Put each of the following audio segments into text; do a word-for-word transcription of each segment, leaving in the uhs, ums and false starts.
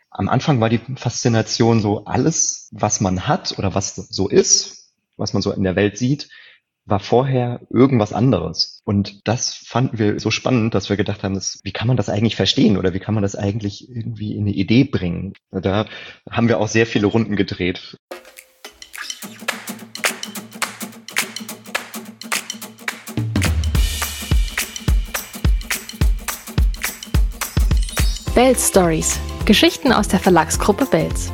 am Anfang war die Faszination so, alles, was man hat oder was so ist, was man so in der Welt sieht, war vorher irgendwas anderes. Und das fanden wir so spannend, dass wir gedacht haben, das, wie kann man das eigentlich verstehen oder wie kann man das eigentlich irgendwie in eine Idee bringen? Da haben wir auch sehr viele Runden gedreht. Belz Stories. Geschichten aus der Verlagsgruppe Belz.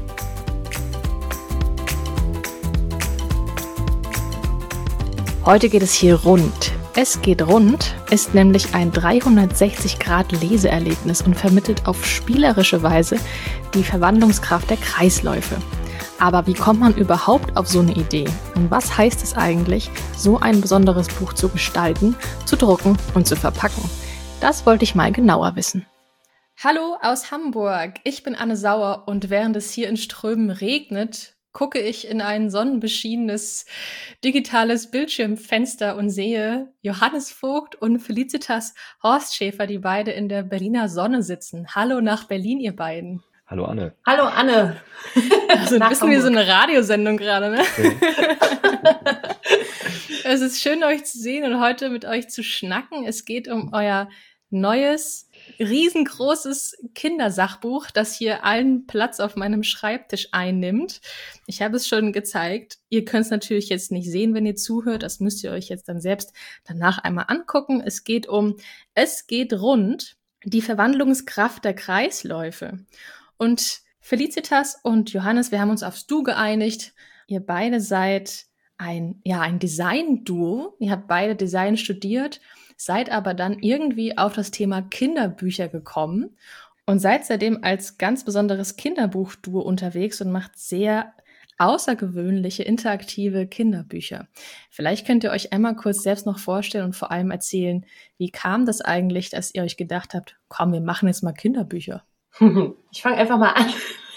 Heute geht es hier rund. Es geht rund ist nämlich ein dreihundertsechzig Grad Leseerlebnis und vermittelt auf spielerische Weise die Verwandlungskraft der Kreisläufe. Aber wie kommt man überhaupt auf so eine Idee? Und was heißt es eigentlich, so ein besonderes Buch zu gestalten, zu drucken und zu verpacken? Das wollte ich mal genauer wissen. Hallo aus Hamburg, ich bin Anne Sauer und während es hier in Strömen regnet, gucke ich in ein sonnenbeschienenes digitales Bildschirmfenster und sehe Johannes Vogt und Felicitas Horstschäfer, die beide in der Berliner Sonne sitzen. Hallo nach Berlin, ihr beiden. Hallo Anne. Hallo Anne. Also ein bisschen wie so eine Radiosendung gerade, ne? Okay. Es ist schön, euch zu sehen und heute mit euch zu schnacken. Es geht um euer neues, riesengroßes Kindersachbuch, das hier allen Platz auf meinem Schreibtisch einnimmt. Ich habe es schon gezeigt. Ihr könnt es natürlich jetzt nicht sehen, wenn ihr zuhört. Das müsst ihr euch jetzt dann selbst danach einmal angucken. Es geht um Es geht rund, die Verwandlungskraft der Kreisläufe. Und Felicitas und Johannes, wir haben uns aufs Du geeinigt. Ihr beide seid ein, ja, ein Design-Duo. Ihr habt beide Design studiert, seid aber dann irgendwie auf das Thema Kinderbücher gekommen und seid seitdem als ganz besonderes Kinderbuchduo unterwegs und macht sehr außergewöhnliche, interaktive Kinderbücher. Vielleicht könnt ihr euch einmal kurz selbst noch vorstellen und vor allem erzählen, wie kam das eigentlich, dass ihr euch gedacht habt, komm, wir machen jetzt mal Kinderbücher. Ich fange einfach mal an.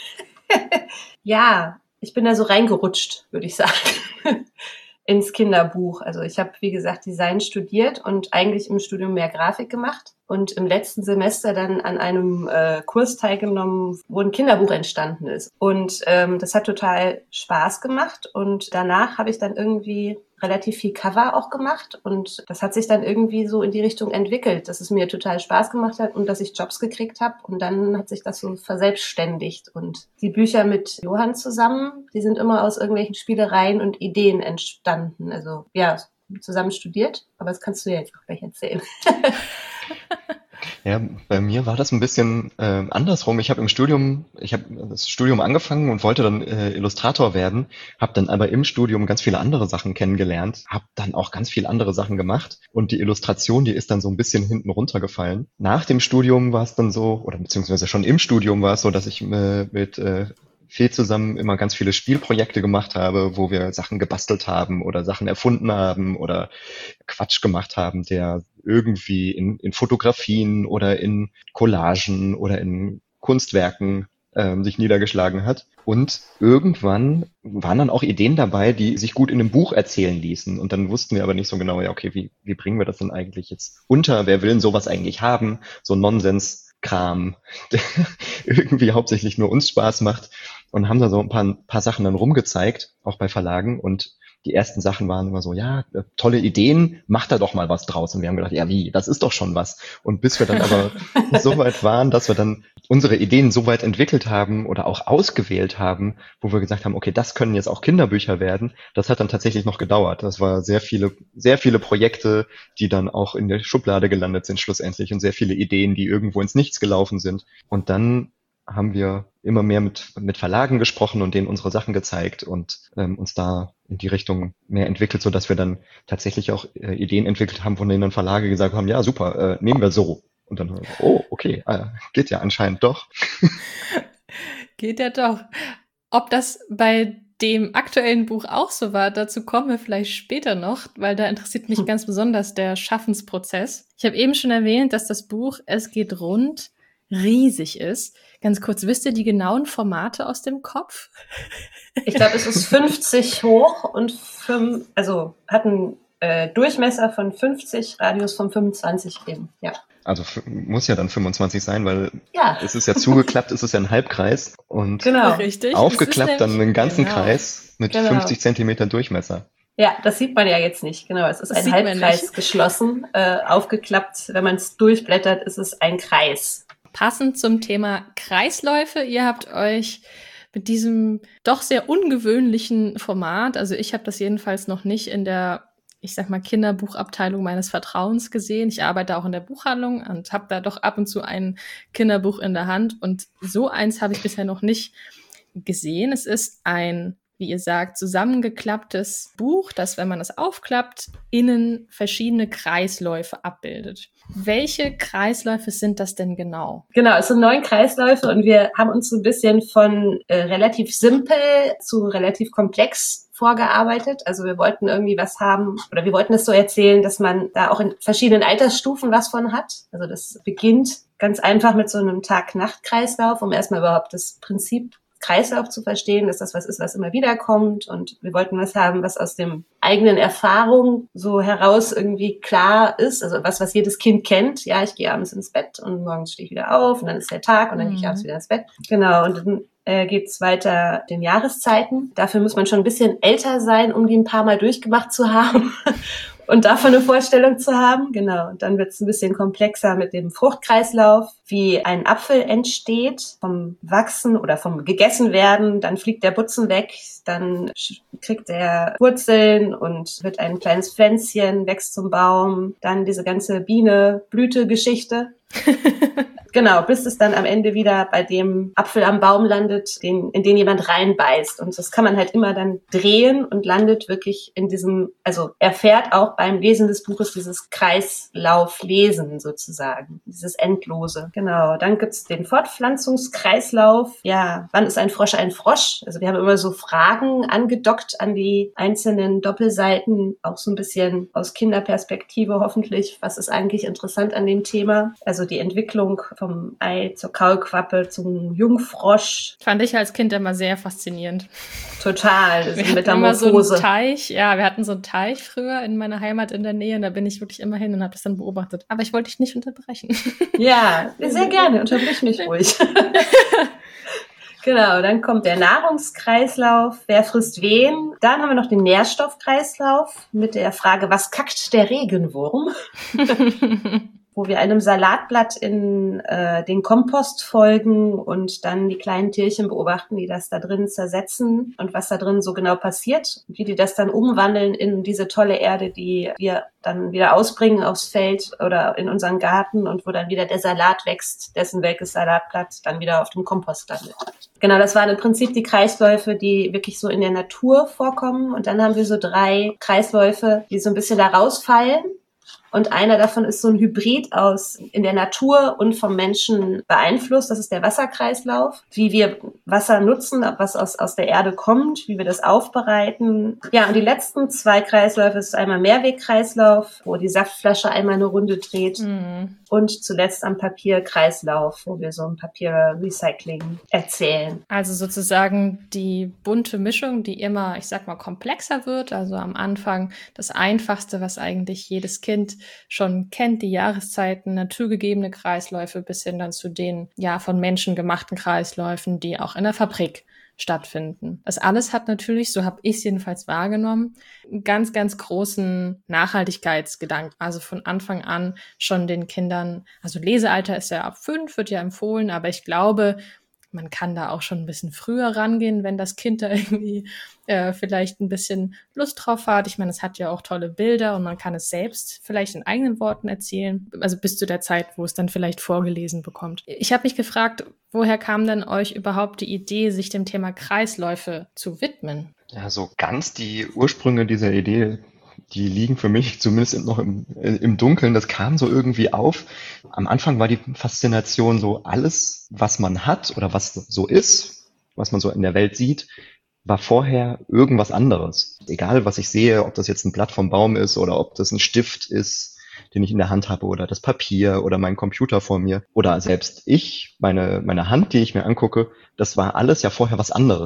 Ja, ich bin da so reingerutscht, würde ich sagen, ins Kinderbuch. Also ich habe, wie gesagt, Design studiert und eigentlich im Studium mehr Grafik gemacht und im letzten Semester dann an einem äh, Kurs teilgenommen, wo ein Kinderbuch entstanden ist. Und ähm, das hat total Spaß gemacht und danach habe ich dann irgendwie relativ viel Cover auch gemacht und das hat sich dann irgendwie so in die Richtung entwickelt, dass es mir total Spaß gemacht hat und dass ich Jobs gekriegt habe und dann hat sich das so verselbstständigt und die Bücher mit Johann zusammen, die sind immer aus irgendwelchen Spielereien und Ideen entstanden, also ja, zusammen studiert, aber das kannst du ja jetzt auch gleich erzählen. Ja, bei mir war das ein bisschen äh, andersrum. Ich habe im Studium, ich habe das Studium angefangen und wollte dann äh, Illustrator werden, habe dann aber im Studium ganz viele andere Sachen kennengelernt, habe dann auch ganz viele andere Sachen gemacht und die Illustration, die ist dann so ein bisschen hinten runtergefallen. Nach dem Studium war es dann so, oder beziehungsweise schon im Studium war es so, dass ich äh, mit äh, viel zusammen immer ganz viele Spielprojekte gemacht habe, wo wir Sachen gebastelt haben oder Sachen erfunden haben oder Quatsch gemacht haben, der irgendwie in, in Fotografien oder in Collagen oder in Kunstwerken ähm, sich niedergeschlagen hat. Und irgendwann waren dann auch Ideen dabei, die sich gut in einem Buch erzählen ließen. Und dann wussten wir aber nicht so genau, ja, okay, wie, wie bringen wir das denn eigentlich jetzt unter? Wer will denn sowas eigentlich haben? So Nonsens. Kram, der irgendwie hauptsächlich nur uns Spaß macht und haben da so ein paar, paar Sachen dann rumgezeigt, auch bei Verlagen und die ersten Sachen waren immer so, ja, tolle Ideen, macht da doch mal was draus. Und wir haben gedacht, ja wie, das ist doch schon was. Und bis wir dann aber so weit waren, dass wir dann unsere Ideen so weit entwickelt haben oder auch ausgewählt haben, wo wir gesagt haben, okay, das können jetzt auch Kinderbücher werden, das hat dann tatsächlich noch gedauert. Das war sehr viele, sehr viele Projekte, die dann auch in der Schublade gelandet sind schlussendlich und sehr viele Ideen, die irgendwo ins Nichts gelaufen sind. Und dann haben wir immer mehr mit, mit Verlagen gesprochen und denen unsere Sachen gezeigt und ähm, uns da in die Richtung mehr entwickelt, so dass wir dann tatsächlich auch äh, Ideen entwickelt haben, von denen dann Verlage gesagt haben, ja super, äh, nehmen wir so. Und dann, oh, okay, äh, geht ja anscheinend doch. Geht ja doch. Ob das bei dem aktuellen Buch auch so war, dazu kommen wir vielleicht später noch, weil da interessiert mich ganz besonders der Schaffensprozess. Ich habe eben schon erwähnt, dass das Buch Es geht rund riesig ist. Ganz kurz, wisst ihr die genauen Formate aus dem Kopf? Ich glaube, es ist fünfzig hoch und fünf, also hat einen äh, Durchmesser von fünfzig, Radius von fünfundzwanzig geben. Ja. Also f- muss ja dann fünfundzwanzig sein, weil Ja, es ist ja zugeklappt, es ist ja ein Halbkreis und genau. Richtig. aufgeklappt Es ist dann einen nämlich- ganzen genau. Kreis mit Genau. fünfzig Zentimeter Durchmesser. Ja, das sieht man ja jetzt nicht. Genau, es ist Das ein sieht man Halbkreis nicht. geschlossen, äh, aufgeklappt. Wenn man es durchblättert, ist es ein Kreis. Passend zum Thema Kreisläufe, ihr habt euch mit diesem doch sehr ungewöhnlichen Format, also ich habe das jedenfalls noch nicht in der, ich sag mal, Kinderbuchabteilung meines Vertrauens gesehen. Ich arbeite auch in der Buchhandlung und habe da doch ab und zu ein Kinderbuch in der Hand und so eins habe ich bisher noch nicht gesehen. Es ist ein, wie ihr sagt, zusammengeklapptes Buch, das, wenn man es aufklappt, innen verschiedene Kreisläufe abbildet. Welche Kreisläufe sind das denn genau? Genau, es sind neun Kreisläufe und wir haben uns so ein bisschen von äh, relativ simpel zu relativ komplex vorgearbeitet. Also wir wollten irgendwie was haben, oder wir wollten es so erzählen, dass man da auch in verschiedenen Altersstufen was von hat. Also das beginnt ganz einfach mit so einem Tag-Nacht-Kreislauf, um erstmal überhaupt das Prinzip Kreislauf zu verstehen, dass das was ist, was immer wieder kommt. Und wir wollten was haben, was aus dem eigenen Erfahrung so heraus irgendwie klar ist. Also was, was jedes Kind kennt. Ja, ich gehe abends ins Bett und morgens stehe ich wieder auf und dann ist der Tag und dann Mhm. gehe ich abends wieder ins Bett. Genau, und dann äh, geht's weiter den Jahreszeiten. Dafür muss man schon ein bisschen älter sein, um die ein paar Mal durchgemacht zu haben. Und davon eine Vorstellung zu haben, genau. Und dann wird es ein bisschen komplexer mit dem Fruchtkreislauf, wie ein Apfel entsteht, vom Wachsen oder vom gegessen werden, dann fliegt der Butzen weg, dann kriegt er Wurzeln und wird ein kleines Pflänzchen, wächst zum Baum, dann diese ganze Biene-Blüte-Geschichte. Genau, bis es dann am Ende wieder bei dem Apfel am Baum landet, den, in den jemand reinbeißt. Und das kann man halt immer dann drehen und landet wirklich in diesem, also erfährt auch beim Lesen des Buches dieses Kreislauflesen sozusagen, dieses Endlose. Genau, dann gibt's den Fortpflanzungskreislauf. Ja, wann ist ein Frosch ein Frosch? Also wir haben immer so Fragen angedockt an die einzelnen Doppelseiten, auch so ein bisschen aus Kinderperspektive hoffentlich. Was ist eigentlich interessant an dem Thema? Also die Entwicklung vom Ei zur Kaulquappe zum Jungfrosch. Fand ich als Kind immer sehr faszinierend. Total, das Wir ist hatten immer so einen Metamorphose. Teich, ja, wir hatten so einen Teich früher in meiner Heimat in der Nähe und da bin ich wirklich immer hin und habe das dann beobachtet. Aber ich wollte dich nicht unterbrechen. Ja, sehr gerne, unterbrich mich ruhig. Genau, dann kommt der Nahrungskreislauf, wer frisst wen. Dann haben wir noch den Nährstoffkreislauf mit der Frage, was kackt der Regenwurm? Wo wir einem Salatblatt in äh, den Kompost folgen und dann die kleinen Tierchen beobachten, die das da drin zersetzen und was da drin so genau passiert, wie die das dann umwandeln in diese tolle Erde, die wir dann wieder ausbringen aufs Feld oder in unseren Garten und wo dann wieder der Salat wächst, dessen welkes Salatblatt dann wieder auf dem Kompost landet. Genau, das waren im Prinzip die Kreisläufe, die wirklich so in der Natur vorkommen. Und dann haben wir so drei Kreisläufe, die so ein bisschen da rausfallen. Und einer davon ist so ein Hybrid aus in der Natur und vom Menschen beeinflusst. Das ist der Wasserkreislauf. Wie wir Wasser nutzen, was aus, aus der Erde kommt, wie wir das aufbereiten. Ja, und die letzten zwei Kreisläufe ist einmal Mehrwegkreislauf, wo die Saftflasche einmal eine Runde dreht. Mhm. Und zuletzt am Papierkreislauf, wo wir so ein Papierrecycling erzählen. Also sozusagen die bunte Mischung, die immer, ich sag mal, komplexer wird. Also am Anfang das Einfachste, was eigentlich jedes Kind schon kennt, die Jahreszeiten, naturgegebene Kreisläufe, bis hin dann zu den ja von Menschen gemachten Kreisläufen, die auch in der Fabrik stattfinden. Das alles hat natürlich, so habe ich es jedenfalls wahrgenommen, einen ganz, ganz großen Nachhaltigkeitsgedanken. Also von Anfang an schon den Kindern, also Lesealter ist ja ab fünf, wird ja empfohlen, aber ich glaube, man kann da auch schon ein bisschen früher rangehen, wenn das Kind da irgendwie äh, vielleicht ein bisschen Lust drauf hat. Ich meine, es hat ja auch tolle Bilder und man kann es selbst vielleicht in eigenen Worten erzählen, also bis zu der Zeit, wo es dann vielleicht vorgelesen bekommt. Ich habe mich gefragt, woher kam denn euch überhaupt die Idee, sich dem Thema Kreisläufe zu widmen? Ja, so ganz die Ursprünge dieser Idee, die liegen für mich zumindest noch im, im Dunkeln. Das kam so irgendwie auf. Am Anfang war die Faszination so, alles, was man hat oder was so ist, was man so in der Welt sieht, war vorher irgendwas anderes. Egal, was ich sehe, ob das jetzt ein Blatt vom Baum ist oder ob das ein Stift ist, den ich in der Hand habe, oder das Papier oder mein Computer vor mir oder selbst ich, meine, meine Hand, die ich mir angucke, das war alles ja vorher was anderes.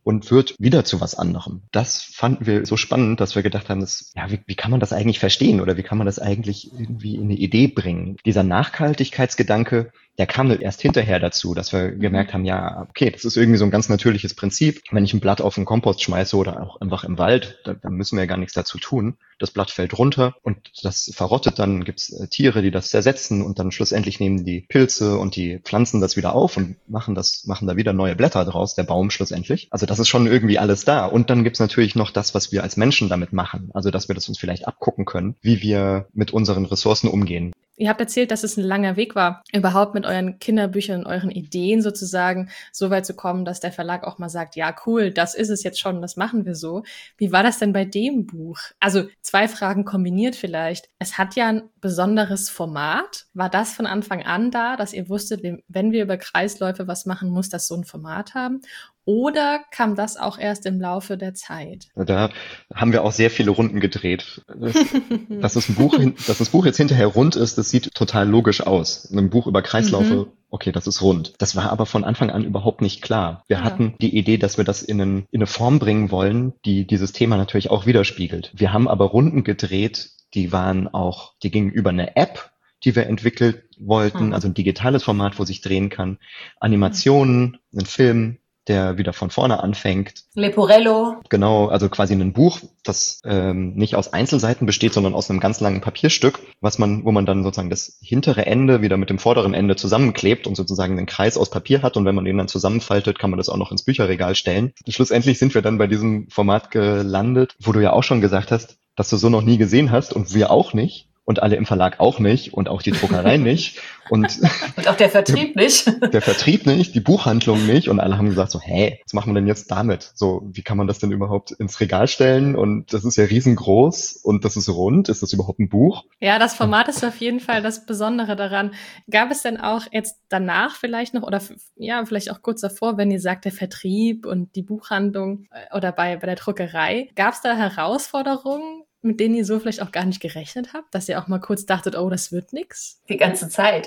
und wird wieder zu was anderem. Das fanden wir so spannend, dass wir gedacht haben, dass, ja, wie, wie kann man das eigentlich verstehen oder wie kann man das eigentlich irgendwie in eine Idee bringen? Dieser Nachhaltigkeitsgedanke, der kam erst hinterher dazu, dass wir gemerkt haben, ja, okay, das ist irgendwie so ein ganz natürliches Prinzip. Wenn ich ein Blatt auf den Kompost schmeiße oder auch einfach im Wald, dann, dann müssen wir ja gar nichts dazu tun. Das Blatt fällt runter und das verrottet, dann gibt's äh, Tiere, die das zersetzen und dann schlussendlich nehmen die Pilze und die Pflanzen das wieder auf und machen das, machen da wieder neue Blätter draus, der Baum schlussendlich. Also das ist schon irgendwie alles da. Und dann gibt's natürlich noch das, was wir als Menschen damit machen. Also dass wir das uns vielleicht abgucken können, wie wir mit unseren Ressourcen umgehen. Ihr habt erzählt, dass es ein langer Weg war, überhaupt mit euren Kinderbüchern und euren Ideen sozusagen so weit zu kommen, dass der Verlag auch mal sagt, ja cool, das ist es jetzt schon, das machen wir so. Wie war das denn bei dem Buch? Also zwei Fragen kombiniert vielleicht. Es hat ja ein besonderes Format. War das von Anfang an da, dass ihr wusstet, wenn wir über Kreisläufe was machen, muss das so ein Format haben? Oder kam das auch erst im Laufe der Zeit? Da haben wir auch sehr viele Runden gedreht. Dass das Buch, dass das Buch jetzt hinterher rund ist, das sieht total logisch aus. Ein Buch über Kreisläufe, mhm. okay, das ist rund. Das war aber von Anfang an überhaupt nicht klar. Wir ja. hatten die Idee, dass wir das in, einen, in eine Form bringen wollen, die dieses Thema natürlich auch widerspiegelt. Wir haben aber Runden gedreht, die waren auch, die gingen über eine App, die wir entwickelt wollten, mhm. also ein digitales Format, wo sich drehen kann, Animationen, mhm. ein Film, der wieder von vorne anfängt. Leporello. Genau, also quasi ein Buch, das ähm, nicht aus Einzelseiten besteht, sondern aus einem ganz langen Papierstück, was man, wo man dann sozusagen das hintere Ende wieder mit dem vorderen Ende zusammenklebt und sozusagen einen Kreis aus Papier hat. Und wenn man den dann zusammenfaltet, kann man das auch noch ins Bücherregal stellen. Und schlussendlich sind wir dann bei diesem Format gelandet, wo du ja auch schon gesagt hast, dass du so noch nie gesehen hast und wir auch nicht. Und alle im Verlag auch nicht und auch die Druckerei nicht und, und auch der Vertrieb nicht. Der Vertrieb nicht, die Buchhandlung nicht und alle haben gesagt so, hä, was machen wir denn jetzt damit? So, wie kann man das denn überhaupt ins Regal stellen? Und das ist ja riesengroß und das ist rund. Ist das überhaupt ein Buch? Ja, das Format ist auf jeden Fall das Besondere daran. Gab es denn auch jetzt danach vielleicht noch oder ja, vielleicht auch kurz davor, wenn ihr sagt, der Vertrieb und die Buchhandlung oder bei, bei der Druckerei, gab es da Herausforderungen, mit denen ihr so vielleicht auch gar nicht gerechnet habt, dass ihr auch mal kurz dachtet, oh, das wird nix? Die ganze Zeit.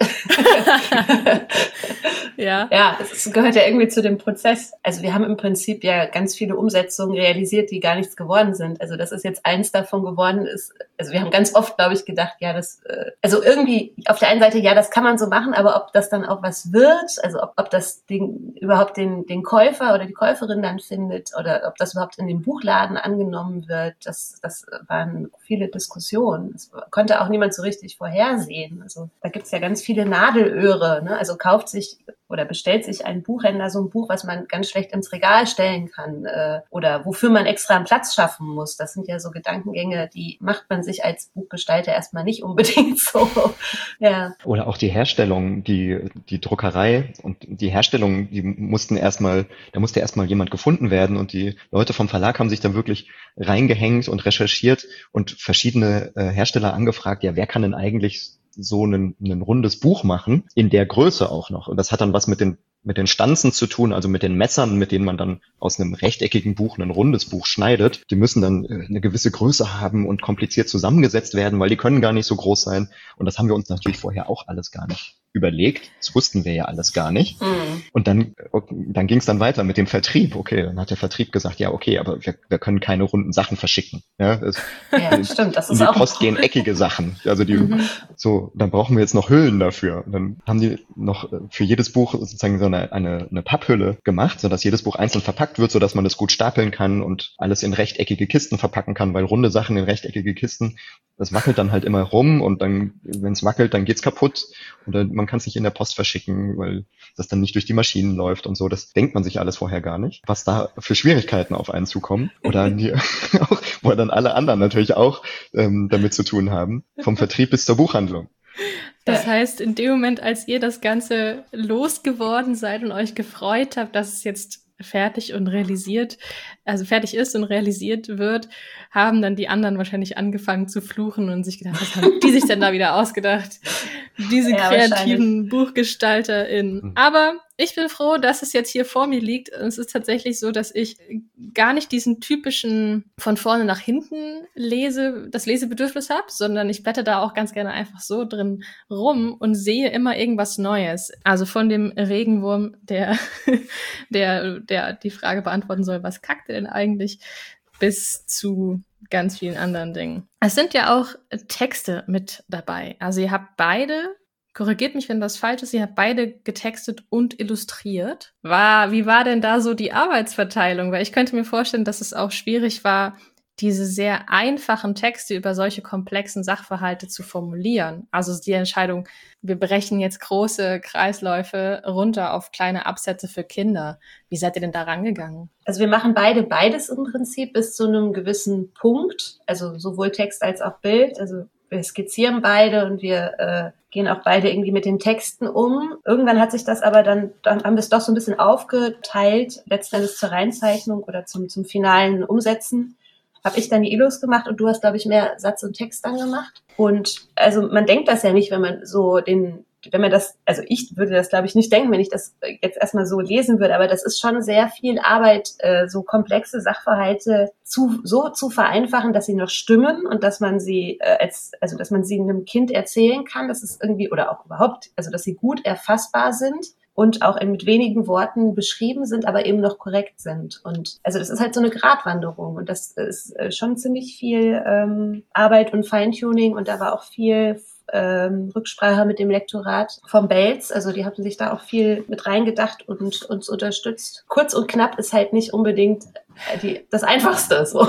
Ja. Ja, es gehört ja irgendwie zu dem Prozess. Also wir haben im Prinzip ja ganz viele Umsetzungen realisiert, die gar nichts geworden sind. Also das ist jetzt eins davon geworden ist. Also wir haben ganz oft, glaube ich, gedacht, ja, das, äh, also irgendwie auf der einen Seite, ja, das kann man so machen, aber ob das dann auch was wird, also ob, ob das den, überhaupt den, den Käufer oder die Käuferin dann findet oder ob das überhaupt in dem Buchladen angenommen wird, das, das waren viele Diskussionen. Das konnte auch niemand so richtig vorhersehen. Also da gibt's ja ganz viele Nadelöhre, ne? Also kauft sich oder bestellt sich ein Buchhändler so ein Buch, was man ganz schlecht ins Regal stellen kann äh, oder wofür man extra einen Platz schaffen muss. Das sind ja so Gedankengänge, die macht man sich als Buchgestalter erstmal nicht unbedingt so. Ja. Oder auch die Herstellung, die die Druckerei und die Herstellung, die mussten erstmal, da musste erstmal jemand gefunden werden und die Leute vom Verlag haben sich dann wirklich reingehängt und recherchiert und verschiedene äh, Hersteller angefragt, ja, wer kann denn eigentlich so ein, ein rundes Buch machen, in der Größe auch noch. Und das hat dann was mit den mit den Stanzen zu tun, also mit den Messern, mit denen man dann aus einem rechteckigen Buch ein rundes Buch schneidet. Die müssen dann eine gewisse Größe haben und kompliziert zusammengesetzt werden, weil die können gar nicht so groß sein. Und das haben wir uns natürlich vorher auch alles gar nicht überlegt. Das wussten wir ja alles gar nicht. Mhm. Und dann, dann ging es dann weiter mit dem Vertrieb. Okay, dann hat der Vertrieb gesagt, ja, okay, aber wir, wir können keine runden Sachen verschicken. Ja, das, ja stimmt. Das ist in die auch Post gehen eckige Sachen. Also die, mhm. so, dann brauchen wir jetzt noch Hüllen dafür. Und dann haben die noch für jedes Buch sozusagen so eine, eine, eine Papphülle gemacht, sodass jedes Buch einzeln verpackt wird, sodass man das gut stapeln kann und alles in rechteckige Kisten verpacken kann, weil runde Sachen in rechteckige Kisten, das wackelt dann halt immer rum und dann, wenn es wackelt, dann geht's kaputt oder man kann es nicht in der Post verschicken, weil das dann nicht durch die Maschinen läuft und so. Das denkt man sich alles vorher gar nicht, was da für Schwierigkeiten auf einen zukommen oder die, auch, wo dann alle anderen natürlich auch ähm, damit zu tun haben, vom Vertrieb bis zur Buchhandlung. Das heißt, in dem Moment, als ihr das Ganze losgeworden seid und euch gefreut habt, dass es jetzt fertig und realisiert also fertig ist und realisiert wird, haben dann die anderen wahrscheinlich angefangen zu fluchen und sich gedacht, was haben die sich denn da wieder ausgedacht? Diese Ja, kreativen BuchgestalterInnen. Aber ich bin froh, dass es jetzt hier vor mir liegt. Und es ist tatsächlich so, dass ich gar nicht diesen typischen von vorne nach hinten lese, das Lesebedürfnis habe, sondern ich blätter da auch ganz gerne einfach so drin rum und sehe immer irgendwas Neues. Also von dem Regenwurm, der, der, der die Frage beantworten soll, was kackt er denn eigentlich, bis zu ganz vielen anderen Dingen. Es sind ja auch Texte mit dabei. Also ihr habt beide, korrigiert mich, wenn das falsch ist, ihr habt beide getextet und illustriert. War, wie war denn da so die Arbeitsverteilung? Weil ich könnte mir vorstellen, dass es auch schwierig war, diese sehr einfachen Texte über solche komplexen Sachverhalte zu formulieren. Also die Entscheidung, wir brechen jetzt große Kreisläufe runter auf kleine Absätze für Kinder. Wie seid ihr denn da rangegangen? Also wir machen beide beides im Prinzip bis zu einem gewissen Punkt, also sowohl Text als auch Bild. Also wir skizzieren beide und wir äh, gehen auch beide irgendwie mit den Texten um. Irgendwann hat sich das aber dann, dann haben wir es doch so ein bisschen aufgeteilt, letzten Endes zur Reinzeichnung oder zum, zum finalen Umsetzen. Habe ich dann die Illus gemacht und du hast, glaube ich, mehr Satz und Text dann gemacht. Und also man denkt das ja nicht, wenn man so den, wenn man das, also ich würde das, glaube ich, nicht denken, wenn ich das jetzt erstmal so lesen würde, aber das ist schon sehr viel Arbeit, äh, so komplexe Sachverhalte zu, so zu vereinfachen, dass sie noch stimmen und dass man sie äh, als, also dass man sie einem Kind erzählen kann, dass es irgendwie, oder auch überhaupt, also dass sie gut erfassbar sind. Und auch mit wenigen Worten beschrieben sind, aber eben noch korrekt sind. Und also das ist halt so eine Gratwanderung. Und das ist schon ziemlich viel ähm, Arbeit und Feintuning. Und da war auch viel ähm, Rücksprache mit dem Lektorat vom Belz. Also die haben sich da auch viel mit reingedacht und uns unterstützt. Kurz und knapp ist halt nicht unbedingt die, das Einfachste. So.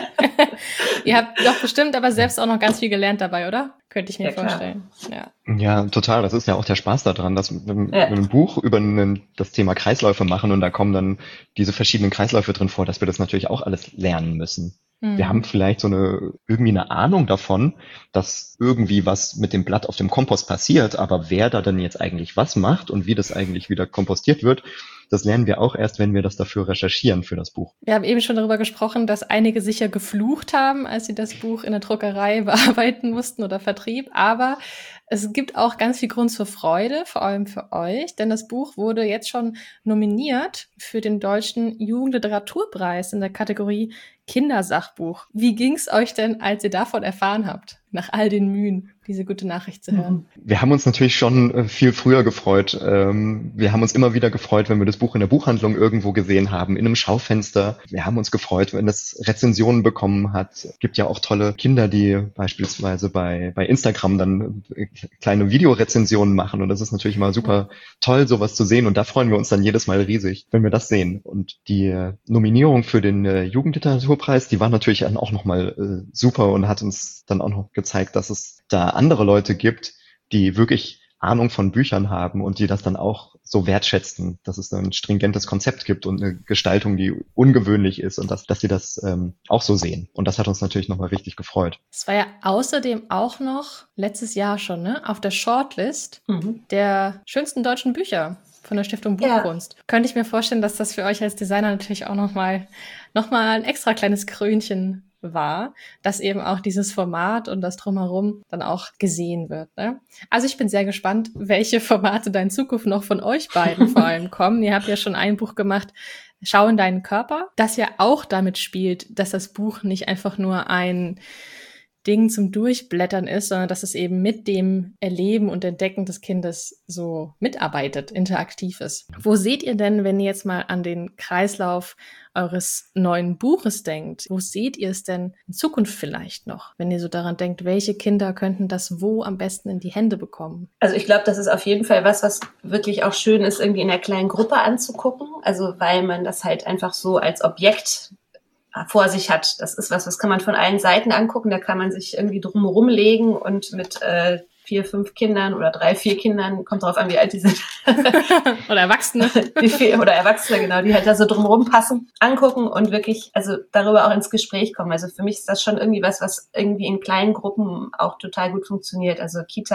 Ihr habt doch bestimmt aber selbst auch noch ganz viel gelernt dabei, oder? Könnte ich mir ja, vorstellen. Ja. ja, total. Das ist ja auch der Spaß daran, dass wir ja. ein Buch über einen, das Thema Kreisläufe machen und da kommen dann diese verschiedenen Kreisläufe drin vor, dass wir das natürlich auch alles lernen müssen. Mhm. Wir haben vielleicht so eine irgendwie eine Ahnung davon, dass irgendwie was mit dem Blatt auf dem Kompost passiert, aber wer da denn jetzt eigentlich was macht und wie das eigentlich wieder kompostiert wird, das lernen wir auch erst, wenn wir das dafür recherchieren für das Buch. Wir haben eben schon darüber gesprochen, dass einige sicher geflucht haben, als sie das Buch in der Druckerei bearbeiten mussten oder Vertrieb. Aber es gibt auch ganz viel Grund zur Freude, vor allem für euch, denn das Buch wurde jetzt schon nominiert für den Deutschen Jugendliteraturpreis in der Kategorie Kindersachbuch. Wie ging's euch denn, als ihr davon erfahren habt, nach all den Mühen, diese gute Nachricht zu hören? Wir haben uns natürlich schon viel früher gefreut. Wir haben uns immer wieder gefreut, wenn wir das Buch in der Buchhandlung irgendwo gesehen haben, in einem Schaufenster. Wir haben uns gefreut, wenn es Rezensionen bekommen hat. Es gibt ja auch tolle Kinder, die beispielsweise bei, bei Instagram dann kleine Videorezensionen machen. Und das ist natürlich immer super toll, sowas zu sehen. Und da freuen wir uns dann jedes Mal riesig, wenn wir das sehen. Und die Nominierung für den Jugendliteraturpreis, die war natürlich dann auch nochmal äh, super und hat uns dann auch noch gezeigt, dass es da andere Leute gibt, die wirklich Ahnung von Büchern haben und die das dann auch so wertschätzen, dass es ein stringentes Konzept gibt und eine Gestaltung, die ungewöhnlich ist und dass, dass sie das ähm, auch so sehen. Und das hat uns natürlich nochmal richtig gefreut. Es war ja außerdem auch noch letztes Jahr schon, ne, auf der Shortlist mhm. der schönsten deutschen Bücher von der Stiftung Buchkunst. Ja. Könnte ich mir vorstellen, dass das für euch als Designer natürlich auch nochmal noch mal ein extra kleines Krönchen war, dass eben auch dieses Format und das Drumherum dann auch gesehen wird. Ne? Also ich bin sehr gespannt, welche Formate da in Zukunft noch von euch beiden vor allem kommen. Ihr habt ja schon ein Buch gemacht, Schau in deinen Körper, das ja auch damit spielt, dass das Buch nicht einfach nur ein Ding zum Durchblättern ist, sondern dass es eben mit dem Erleben und Entdecken des Kindes so mitarbeitet, interaktiv ist. Wo seht ihr denn, wenn ihr jetzt mal an den Kreislauf eures neuen Buches denkt, wo seht ihr es denn in Zukunft vielleicht noch, wenn ihr so daran denkt, welche Kinder könnten das wo am besten in die Hände bekommen? Also ich glaube, das ist auf jeden Fall was, was wirklich auch schön ist, irgendwie in einer kleinen Gruppe anzugucken, also weil man das halt einfach so als Objekt vor sich hat. Das ist was, was kann man von allen Seiten angucken, da kann man sich irgendwie drumherum legen und mit äh, vier, fünf Kindern oder drei, vier Kindern, kommt drauf an, wie alt die sind. Oder Erwachsene. Die vier, oder Erwachsene, genau, die halt da so drumherum passen, angucken und wirklich, also darüber auch ins Gespräch kommen. Also für mich ist das schon irgendwie was, was irgendwie in kleinen Gruppen auch total gut funktioniert. Also Kita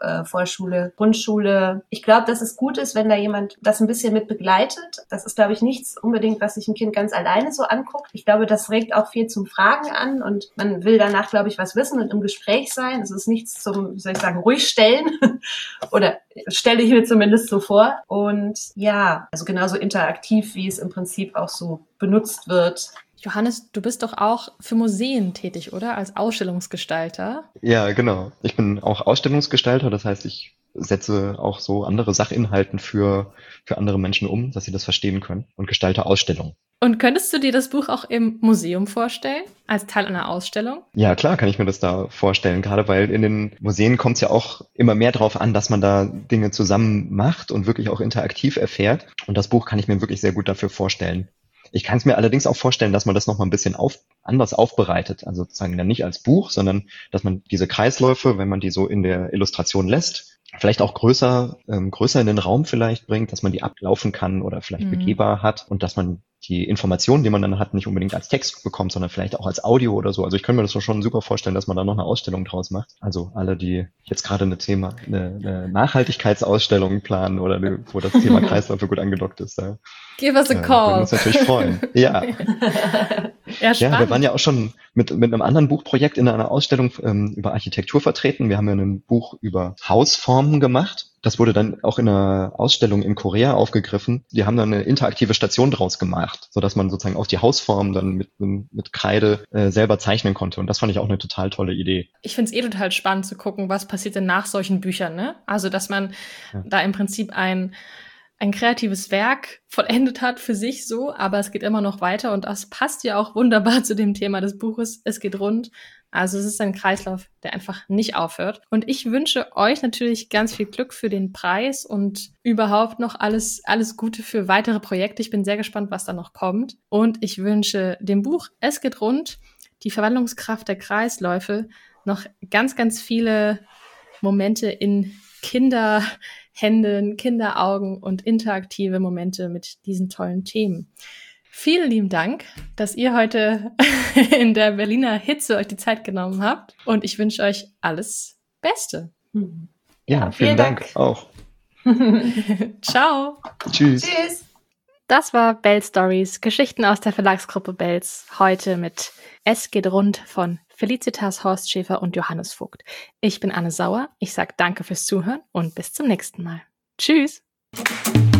äh, Vorschule, Grundschule. Ich glaube, dass es gut ist, wenn da jemand das ein bisschen mit begleitet. Das ist, glaube ich, nichts unbedingt, was sich ein Kind ganz alleine so anguckt. Ich glaube, das regt auch viel zum Fragen an und man will danach, glaube ich, was wissen und im Gespräch sein. Es ist nichts zum, wie soll ich sagen, ruhig stellen oder stelle ich mir zumindest so vor. Und ja, also genauso interaktiv, wie es im Prinzip auch so benutzt wird. Johannes, du bist doch auch für Museen tätig, oder? Als Ausstellungsgestalter. Ja, genau. Ich bin auch Ausstellungsgestalter, das heißt, ich setze auch so andere Sachinhalten für, für andere Menschen um, dass sie das verstehen können und gestalte Ausstellungen. Und könntest du dir das Buch auch im Museum vorstellen, als Teil einer Ausstellung? Ja, klar, kann ich mir das da vorstellen, gerade weil in den Museen kommt es ja auch immer mehr drauf an, dass man da Dinge zusammen macht und wirklich auch interaktiv erfährt. Und das Buch kann ich mir wirklich sehr gut dafür vorstellen. Ich kann es mir allerdings auch vorstellen, dass man das nochmal ein bisschen auf, anders aufbereitet. Also sozusagen dann nicht als Buch, sondern dass man diese Kreisläufe, wenn man die so in der Illustration lässt, vielleicht auch größer, ähm, größer in den Raum vielleicht bringt, dass man die ablaufen kann oder vielleicht mhm. begehbar hat und dass man die Informationen, die man dann hat, nicht unbedingt als Text bekommt, sondern vielleicht auch als Audio oder so. Also ich kann mir das schon super vorstellen, dass man da noch eine Ausstellung draus macht. Also alle, die jetzt gerade eine Thema, eine, eine Nachhaltigkeitsausstellung planen oder eine, wo das Thema Kreisläufe gut angedockt ist, da Give us a äh, call. würden uns natürlich freuen. Ja. Ja, ja, wir waren ja auch schon mit, mit einem anderen Buchprojekt in einer Ausstellung ähm, über Architektur vertreten. Wir haben ja ein Buch über Hausformen gemacht. Das wurde dann auch in einer Ausstellung in Korea aufgegriffen. Die haben dann eine interaktive Station draus gemacht, sodass man sozusagen auch die Hausformen dann mit, mit Kreide äh, selber zeichnen konnte. Und das fand ich auch eine total tolle Idee. Ich finde es eh total spannend zu gucken, was passiert denn nach solchen Büchern, ne? Also, dass man ja. da im Prinzip ein ein kreatives Werk vollendet hat für sich so, aber es geht immer noch weiter und das passt ja auch wunderbar zu dem Thema des Buches. Es geht rund. Also es ist ein Kreislauf, der einfach nicht aufhört. Und ich wünsche euch natürlich ganz viel Glück für den Preis und überhaupt noch alles, alles Gute für weitere Projekte. Ich bin sehr gespannt, was da noch kommt. Und ich wünsche dem Buch Es geht rund, die Verwandlungskraft der Kreisläufe, noch ganz, ganz viele Momente in Kinderhänden, Kinderaugen und interaktive Momente mit diesen tollen Themen. Vielen lieben Dank, dass ihr heute in der Berliner Hitze euch die Zeit genommen habt und ich wünsche euch alles Beste. Ja, ja vielen Dank. Dank auch. Ciao. Tschüss. Tschüss. Das war Bells Stories, Geschichten aus der Verlagsgruppe Bells, heute mit Es geht rund von Felicitas Horst Schäfer und Johannes Vogt. Ich bin Anne Sauer, ich sage danke fürs Zuhören und bis zum nächsten Mal. Tschüss!